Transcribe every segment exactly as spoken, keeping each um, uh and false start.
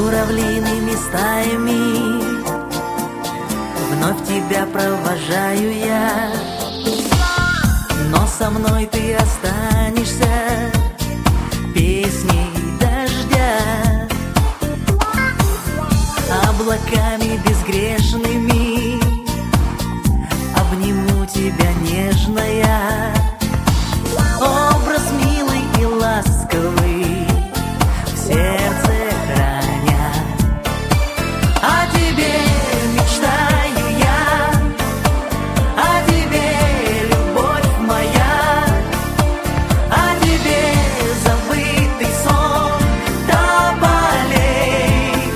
журавлиными стаями вновь тебя провожаю я. Но со мной ты останешься песней дождя, облаками безгрешными обниму тебя нежно я. Образ милый и ласковый в сердце храня, о тебе мечтаю я, о тебе любовь моя, о тебе забытый сон до болей,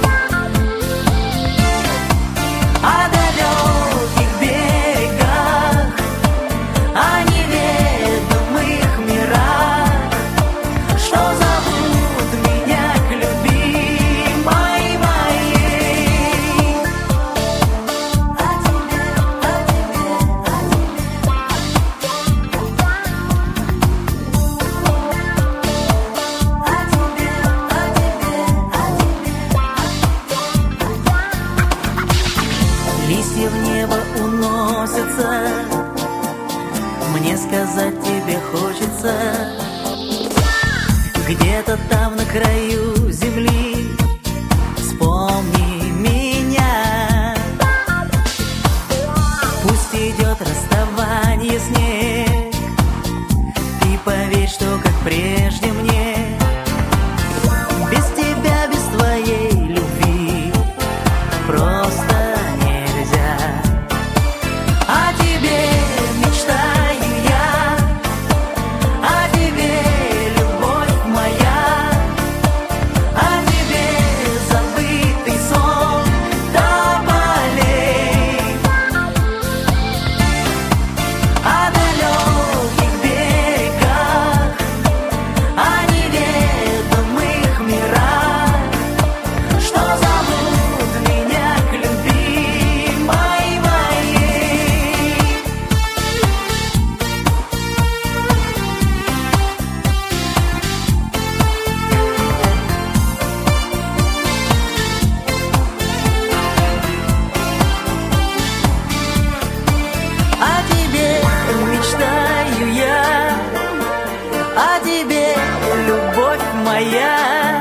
о далеких берегах, о неведомых мирах, что зовут меня к любимой моей. О тебе, о тебе, о тебе, о тебе. Листья в небо уносятся, мне сказать тебе хочется. Где-то там на краю земли вспомни меня. Пусть идет расставание снег, ты поверь, что как прежде мне без тебя, без твоей любви просто нельзя. О тебе мечтаю я, о тебе любовь моя, о тебе забытый сон до болей, о далеких берегах, о неведомых мирах, что зовут меня к любимой моей. О тебе мечтаю я, о тебе любовь моя.